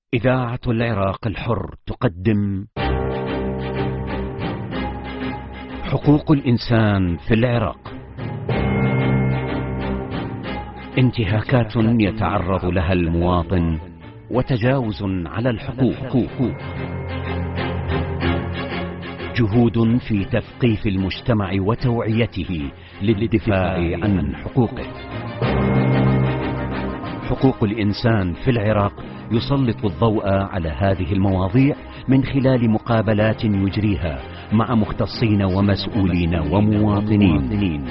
إذاعة العراق الحر تقدم حقوق الإنسان في العراق. انتهاكات يتعرض لها المواطن وتجاوز على الحقوق. جهود في تثقيف المجتمع وتوعيته للدفاع عن حقوقه. حقوق الإنسان في العراق يسلط الضوء على هذه المواضيع من خلال مقابلات يجريها مع مختصين ومسؤولين ومواطنين.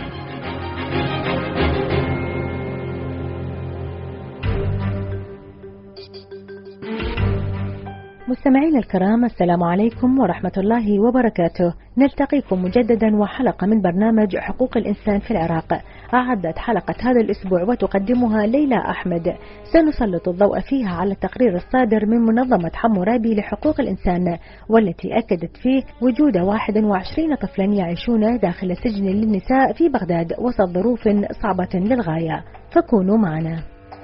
مستمعينا الكرام، السلام عليكم ورحمة الله وبركاته. نلتقيكم مجددا وحلقة من برنامج حقوق الإنسان في العراق. أعدت حلقة هذا الأسبوع وتقدمها ليلى أحمد. سنسلط الضوء فيها على التقرير الصادر من منظمة حمورابي لحقوق الإنسان، والتي أكدت فيه وجود 21 طفلا يعيشون داخل سجن للنساء في بغداد وسط ظروف صعبة للغاية. فكونوا معنا.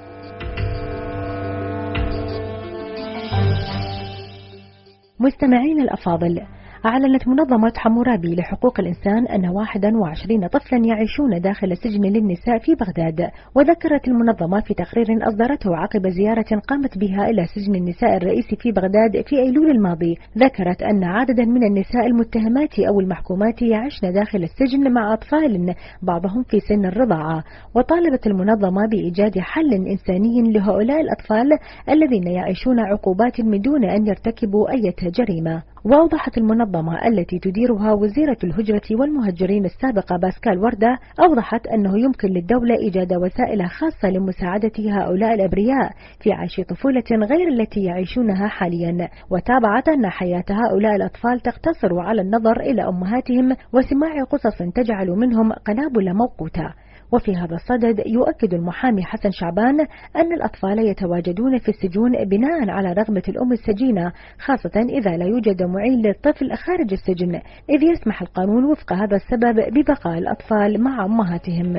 مستمعين الأفاضل، أعلنت منظمة حمورابي لحقوق الإنسان أن 21 طفلا يعيشون داخل سجن للنساء في بغداد. وذكرت المنظمة في تقرير أصدرته عقب زيارة قامت بها إلى سجن النساء الرئيسي في بغداد في أيلول الماضي، ذكرت أن عددا من النساء المتهمات أو المحكومات يعيشن داخل السجن مع أطفال بعضهم في سن الرضاعة. وطالبت المنظمة بإيجاد حل إنساني لهؤلاء الأطفال الذين يعيشون عقوبات من دون أن يرتكبوا أي جريمة. وأوضحت المنظمة التي تديرها وزيرة الهجرة والمهجرين السابقة باسكال وردة، أوضحت أنه يمكن للدولة إيجاد وسائل خاصة لمساعدة هؤلاء الأبرياء في عيش طفولة غير التي يعيشونها حاليا. وتابعت أن حياة هؤلاء الأطفال تقتصر على النظر إلى أمهاتهم وسماع قصص تجعل منهم قنابل موقوتة. وفي هذا الصدد يؤكد المحامي حسن شعبان أن الأطفال يتواجدون في السجون بناء على رغبة الأم السجينة، خاصة إذا لا يوجد معين للطفل خارج السجن، إذ يسمح القانون وفق هذا السبب ببقاء الأطفال مع أمهاتهم.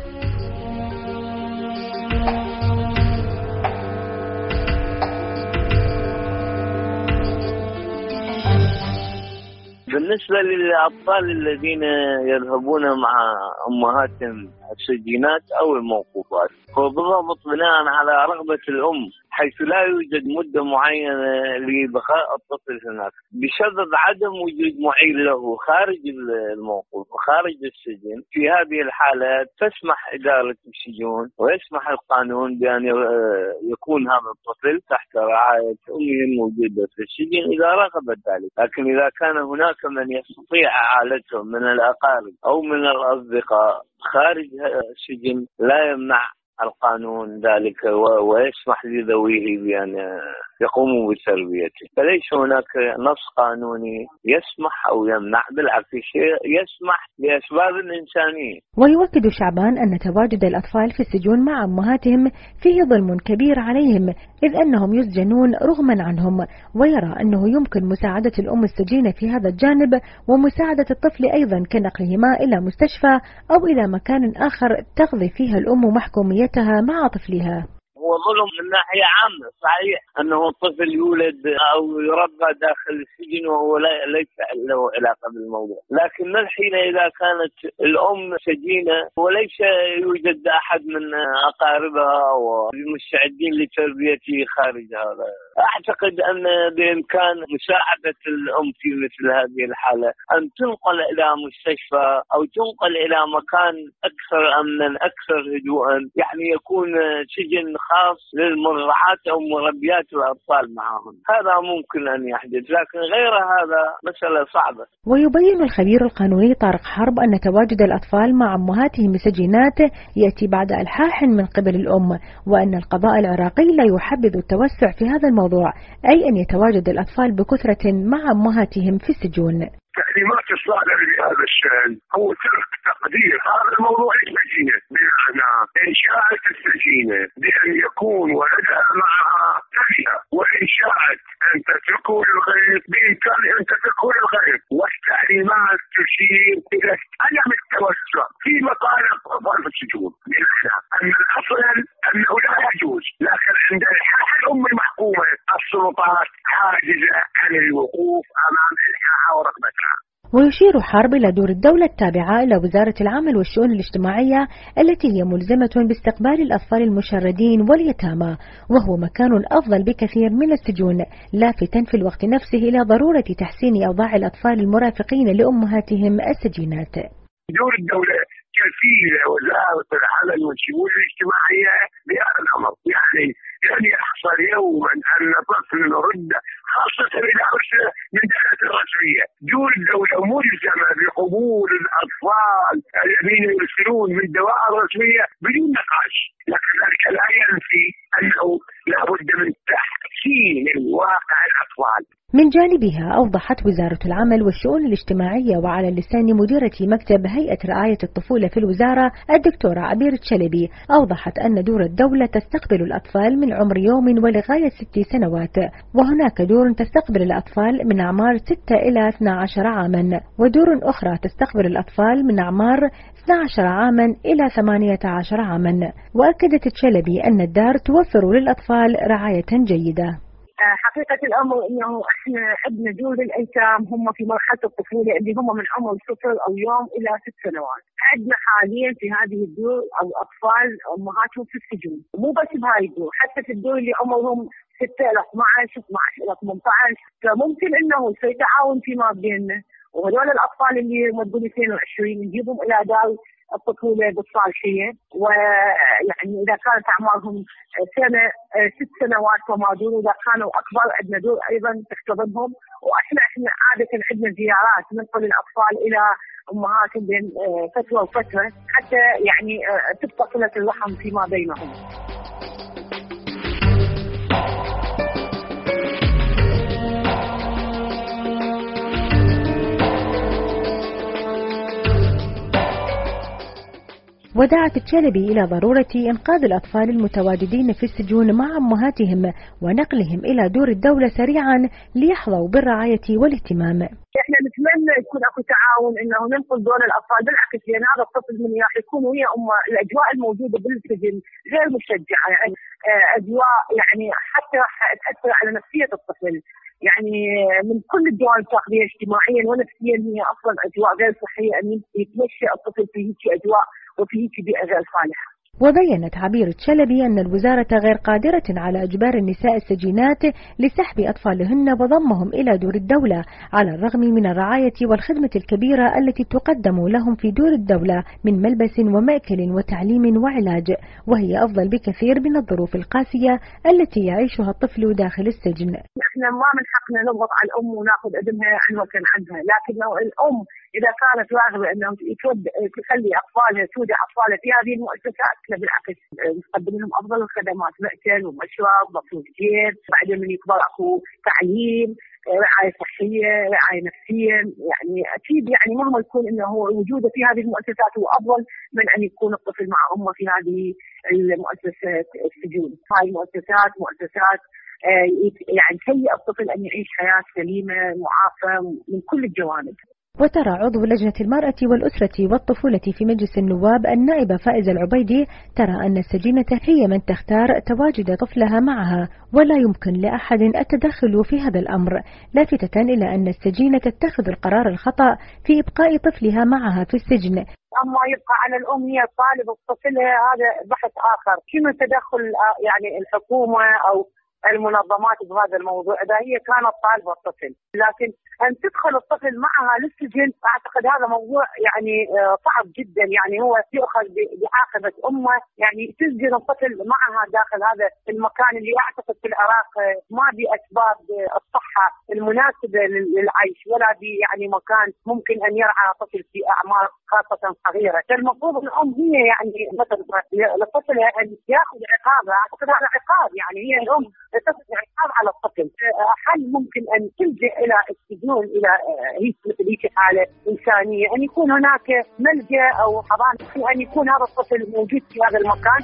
بالنسبة للأطفال الذين يذهبون مع أمهاتهم السجينات أو الموقوفات، هو بالضبط بناء على رغبة الأم، حيث لا يوجد مدة معينة لبقاء الطفل هناك بسبب عدم وجود معين له خارج الموقوف وخارج السجن. في هذه الحالات تسمح إدارة السجون ويسمح القانون بأن يكون هذا الطفل تحت رعاية أمه الموجودة في السجن إذا رغبت ذلك. لكن إذا كان هناك من يستطيع إعالتهم من الأقارب أو من الأصدقاء خارج السجن لا يمنع القانون ذلك ويسمح لذويه بأن يقوموا بتربيته. فليس هناك نص قانوني يسمح أو يمنع، بالعكس يسمح لأسباب إنسانية. ويؤكد شعبان أن تواجد الأطفال في السجون مع أمهاتهم فيه ظلم كبير عليهم، إذ أنهم يسجنون رغما عنهم، ويرى أنه يمكن مساعدة الأم السجينة في هذا الجانب ومساعدة الطفل أيضا كنقلهما إلى مستشفى أو إلى مكان آخر تقضي فيها الأم محكوميتها مع طفلها. هو ظلم من ناحية عامة، صحيح أنه الطفل يولد أو يربى داخل السجن وهو ليس له علاقة بالموضوع، لكن من الحين إذا كانت الأم سجينة وليس يوجد أحد من أقاربها ومستعدين لتربيته خارج هذا، أعتقد أن بإمكان مساعدة الأم في مثل هذه الحالة أن تنقل إلى مستشفى أو تنقل إلى مكان أكثر أمنا أكثر هدوءا، يعني يكون سجن خاص للمرضعات أو مربيات الأطفال معهم. هذا ممكن أن يحدث، لكن غير هذا مسألة صعبة. ويبين الخبير القانوني طارق حرب أن تواجد الأطفال مع أمهاتهم بسجينات يأتي بعد إلحاح من قبل الأم، وأن القضاء العراقي لا يحبذ التوسع في هذا الموضوع، أي أن يتواجد الأطفال بكثرة مع أمهاتهم في السجون. التعليمات الصادرة بهذا الشأن هو ترك تقدير هذا الموضوع السجينة، بمعنى إنشاءة السجينة بأن يكون ولدها معها تربية، وإنشاءة أن تتركه للغير بإمكانها أن تتركه للغير، والتعليمات تشير إلى عدم التوسع في مقام الأطفال في السجون، بمعنى أن الأصل أنه لا يجوز، لكن عند الحالة الأم المحكومة السلطات حاجزة عن الوقوف أمام إلحاحها ورغبتها. ويشير حرب إلى دور الدولة التابعة إلى وزارة العمل والشؤون الاجتماعية التي هي ملزمة باستقبال الأطفال المشردين واليتامى، وهو مكان أفضل بكثير من السجون، لافتا في الوقت نفسه إلى ضرورة تحسين أوضاع الأطفال المرافقين لأمهاتهم السجينات. دور الدولة كفيلة وزارة العمل والشؤون الاجتماعية بهذا الأمر، يعني لن يحصل يوما أن طفل نرد خاصة إلى أسرة من دائرة الرسمية. دور الدولة ملزمة بقبول الأطفال الذين يرسلون من دوائر رسمية بدون نقاش، لكن ذلك لا ينفي أنه لا بد من تحسين الواقع الأطفال. من جانبها أوضحت وزارة العمل والشؤون الاجتماعية وعلى لسان مديرة مكتب هيئة رعاية الطفولة في الوزارة الدكتورة عبير الشلبي، أوضحت أن دور الدولة تستقبل الأطفال من عمر يوم ولغاية 6 سنوات، وهناك دور تستقبل الأطفال من أعمار 6 إلى 12 عاما، ودور أخرى تستقبل الأطفال من أعمار 12 عاما إلى 18 عاما. وأكدت الشلبي أن الدار توفر للأطفال رعاية جيدة. حقيقة الأمر إنه إحنا عندنا دور الأيتام هم في مرحلة الطفولة اللي هم من عمر 0 أو يوم إلى 6 سنوات. عندنا حاليا في هذه الدور الأطفال أمهاتهم في السجون، مو بس بهاي الدور، حتى في الدور اللي عمرهم 6 إلى 12 12 إلى 18، فممكن إنه يصير تعاون فيما بيننا، وهذول الأطفال اللي مدوا 22 نجيبهم إلى دار الطفولة بالصالحية، ويعني إذا كانت أعمارهم 6 سنوات وما دون، وإذا كانوا أكبر عندنا دور أيضا تحتضنهم. وإحنا عادة عندنا زيارات ننقل الأطفال إلى أمهاتهم بين فترة وفترة حتى يعني تبقى صلة الرحم فيما بينهم. ودعت الشلبي إلى ضرورة إنقاذ الأطفال المتواجدين في السجون مع أمهاتهم ونقلهم إلى دور الدولة سريعا ليحظوا بالرعاية والاهتمام. احنا نتمنى يكون اكو تعاون انه ننقذ دول الاطفال، بالعكس لان هذا الطفل من راح يكون ويا امه، الاجواء الموجوده بالسجن غير مشجعه، يعني اجواء يعني حتى راح تاثر على نفسيه الطفل، يعني من كل الجوانب تقدير اجتماعيا ونفسيا هي اصلا اجواء غير صحيه ان يتمشى الطفل في هيك اجواء وفي هيك بيئه غير صالحه. وبيّنت عبير الشلبي أن الوزارة غير قادرة على إجبار النساء السجينات لسحب أطفالهن وضمهم إلى دور الدولة، على الرغم من الرعاية والخدمة الكبيرة التي تقدم لهم في دور الدولة من ملبس ومأكل وتعليم وعلاج، وهي أفضل بكثير من الظروف القاسية التي يعيشها الطفل داخل السجن. نحن ما من حقنا نضغط على الأم وناخذ ابنها عن وكان عنها، لكن لو الأم إذا كانت راغبة أنه تخلي أطفالها تودع أطفالها في هذه المؤسسات، بالعكس نقدم لهم أفضل الخدمات، مأكل ومشرب مصروف جيب، بعدين من يكبر أكو تعليم، رعاية صحية، رعاية نفسية، يعني أكيد يعني مهما يكون إنه وجوده في هذه المؤسسات هو أفضل من أن يكون الطفل مع أمه في هذه المؤسسات السجون. هاي المؤسسات مؤسسات يعني تهيئ الطفل أن يعيش حياة سليمة معافى من كل الجوانب. وترى عضو لجنة المرأة والأسرة والطفولة في مجلس النواب النائبة فائزة العبيدي ترى أن السجينة هي من تختار تواجد طفلها معها، ولا يمكن لأحد التدخل في هذا الأمر، لافتة إلى أن السجينة تتخذ القرار الخطأ في إبقاء طفلها معها في السجن. أما يبقى على الأم هي طالب الطفل، هذا بحث آخر. كما تدخل يعني الحكومة أو المنظمات بهذا الموضوع إذا هي كانت طالبة الطفل، لكن أن تدخل الطفل معها للسجن أعتقد هذا موضوع يعني صعب جدا، يعني هو يؤخذ بعاقبة أمه، يعني تسجن الطفل معها داخل هذا المكان اللي أعتقد في العراق ما بأسباب الصحة المناسبة للعيش، ولا يعني مكان ممكن أن يرعى طفل في أعمار خاصة صغيرة. فالمفروض الأم هي يعني مثلا لطفلها أن يأخذ عقابه، أعتقد هذا عقاب، يعني هي الأم تأخذ عقاب على الطفل. حل ممكن أن تلجأ إلى السجون إلى هيك حالة إنسانية، أن يكون هناك ملجأ أو حضانة، أن يكون هذا الطفل موجود في هذا المكان.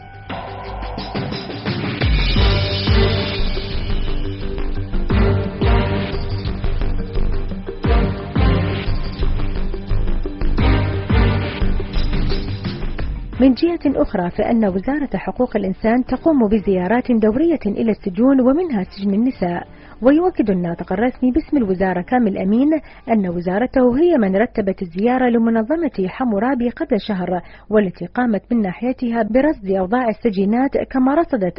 من جهة أخرى فإن وزارة حقوق الإنسان تقوم بزيارات دورية إلى السجون ومنها سجن النساء. ويؤكد الناطق الرسمي باسم الوزارة كامل أمين أن وزارته هي من رتبت الزيارة لمنظمة حمورابي قبل شهر، والتي قامت من ناحيتها برصد أوضاع السجينات، كما رصدت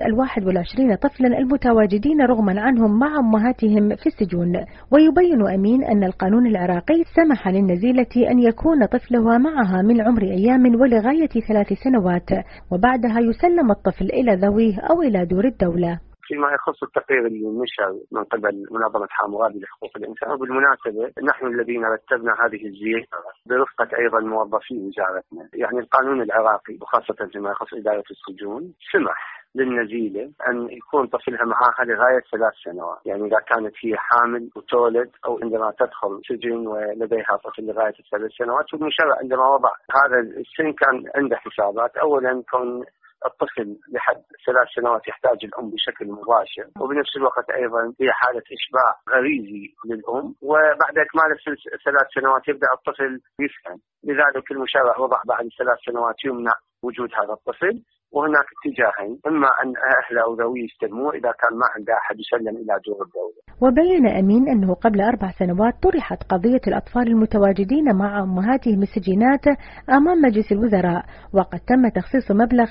21 طفلا المتواجدين رغما عنهم مع أمهاتهم في السجون. ويبين أمين أن القانون العراقي سمح للنزيلة أن يكون طفلها معها من عمر أيام ولغاية 3 سنوات، وبعدها يسلم الطفل إلى ذويه أو إلى دور الدولة. فيما يخص التقرير اللي نشر من قبل منظمة حمورابي لحقوق الإنسان، وبالمناسبة نحن الذين رتبنا هذه الزيارة برفقة أيضا موظفي وزارتنا. يعني القانون العراقي وخاصة فيما يخص إدارة السجون سمح للنزيلة أن يكون طفلها معها لغاية 3 سنوات، يعني إذا كانت هي حامل وتولد أو عندما تدخل سجن ولديها طفل لغاية 3 سنوات. والمشرع عندما وضع هذا السن كان عنده حسابات، أولا كون الطفل لحد 3 سنوات يحتاج الأم بشكل مباشر، وبنفس الوقت أيضا هي حالة إشباع غريزي للأم، وبعد إكمال 3 سنوات يبدأ الطفل يسكن. لذلك المشرع وضع بعد 3 سنوات يمنع وجود هذا الطفل، وهناك اتجاهين، إما أن أهله أو ذويه يستلموه، إذا كان ما عنده أحد يسلم إلى دور الدولة. وبين أمين أنه قبل 4 سنوات طرحت قضية الأطفال المتواجدين مع أمهاتهم السجينات أمام مجلس الوزراء، وقد تم تخصيص مبلغ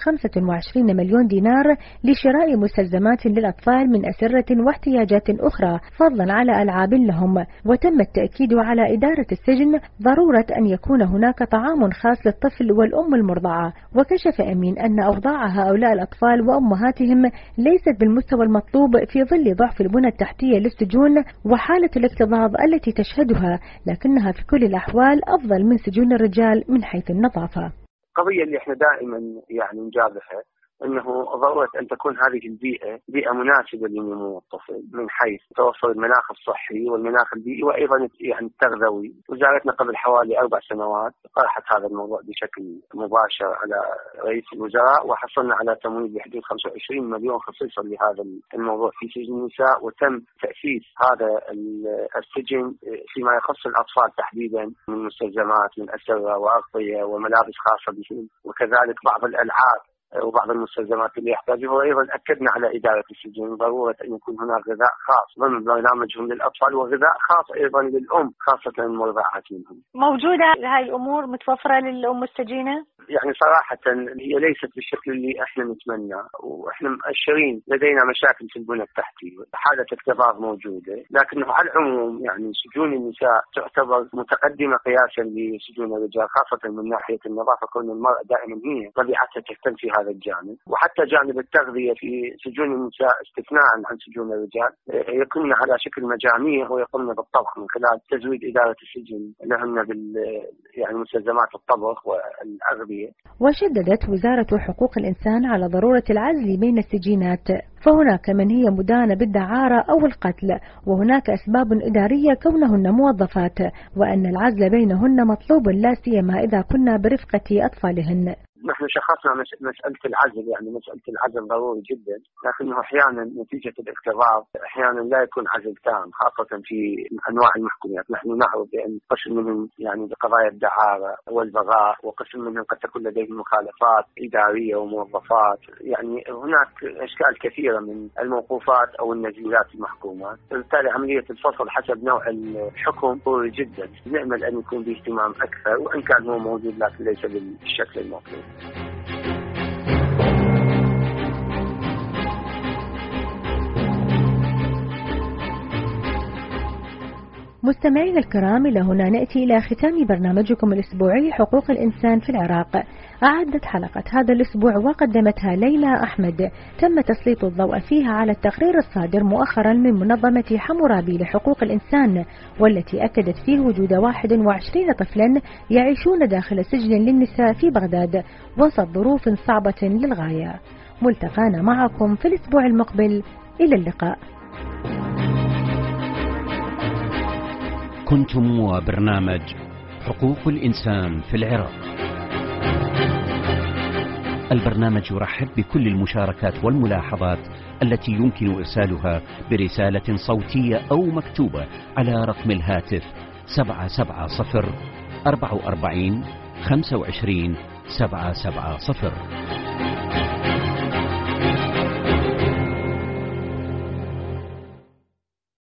25 مليون دينار لشراء مستلزمات للأطفال من أسرة واحتياجات أخرى، فضلا على ألعاب لهم. وتم التأكيد على إدارة السجن ضرورة أن يكون هناك طعام خاص للطفل والأم المرضعة. وكشف أمين أن أوضاع هؤلاء الأطفال وأمهاتهم ليست بالمستوى المطلوب في ظل ضعف البنى التحتية للسجون وحالة الاكتظاظ التي تشهدها، لكنها في كل الأحوال أفضل من سجون الرجال من حيث النظافة. القضية اللي احنا دائما يعني نجابهها أنه ضرورة أن تكون هذه البيئة بيئة مناسبة لنمو الطفل من حيث توفر المناخ الصحي والمناخ البيئي وأيضا يعني التغذوي. وزارتنا قبل حوالي 4 سنوات طرحت هذا الموضوع بشكل مباشر على رئيس الوزراء، وحصلنا على تمويل بحدود 25 مليون خصيصا لهذا الموضوع في سجن النساء، وتم تأسيس هذا السجن فيما يخص الأطفال تحديدا من مستلزمات من أسرة وأغطية وملابس خاصة بهم، وكذلك بعض الألعاب وبعض المستلزمات اللي يحتاجها. وأيضا أكدنا على إدارة السجن ضرورة أن يكون هناك غذاء خاص ضمن برنامجهم للأطفال، وغذاء خاص أيضا للأم خاصة المرضعات منهم. موجودة هاي الأمور متوفرة للأم السجينة؟ يعني صراحة هي ليست بالشكل اللي احنا نتمنى، واحنا مؤشرين لدينا مشاكل في البنى التحتية، حالة اكتظاظ موجودة، لكنه على العموم يعني سجون النساء تعتبر متقدمة قياسا لسجون الرجال، خاصة من ناحية النظافة، كون المرأة دائما هي طبيعتها تهتم في هذا الجانب. وحتى جانب التغذية في سجون النساء استثناء عن سجون الرجال يكون على شكل مجاميع ويقومن بالطبخ من خلال تزويد إدارة السجن لهن يعني مستلزمات الطبخ والأغذية. وشددت وزارة حقوق الإنسان على ضرورة العزل بين السجينات، فهناك من هي مدانة بالدعارة أو القتل، وهناك أسباب إدارية كونهن موظفات، وأن العزل بينهن مطلوب لا سيما إذا كنا برفقة أطفالهن. نحن شخصنا مسألة العزل، يعني مسألة العزل ضروري جدا، لكنه أحيانا نتيجة الاكتظاظ أحيانا لا يكون عزل تام، خاصة في أنواع المحكومات. نحن نعرف بأن قسم منهم يعني بقضايا الدعارة والبغاء، وقسم منهم قد تكون لديهم مخالفات إدارية وموظفات. يعني هناك أشكال كثيرة من الموقوفات أو النزيلات المحكومات، بالتالي عملية الفصل حسب نوع الحكم ضروري جدا. نأمل أن يكون باهتمام أكثر، وإن كان هو موجود لكن ليس بالشكل المطلوب. مستمعينا الكرام، إلى هنا نأتي إلى ختام برنامجكم الأسبوعي حقوق الإنسان في العراق. أعدت حلقة هذا الأسبوع وقدمتها ليلى أحمد، تم تسليط الضوء فيها على التقرير الصادر مؤخرا من منظمة حمورابي لحقوق الإنسان، والتي أكدت فيه وجود 21 طفلا يعيشون داخل سجن للنساء في بغداد وسط ظروف صعبة للغاية. ملتقانا معكم في الأسبوع المقبل، إلى اللقاء. كنتم وبرنامج حقوق الإنسان في العراق. البرنامج يرحب بكل المشاركات والملاحظات التي يمكن إرسالها برسالة صوتية أو مكتوبة على رقم الهاتف 770 44 25 770.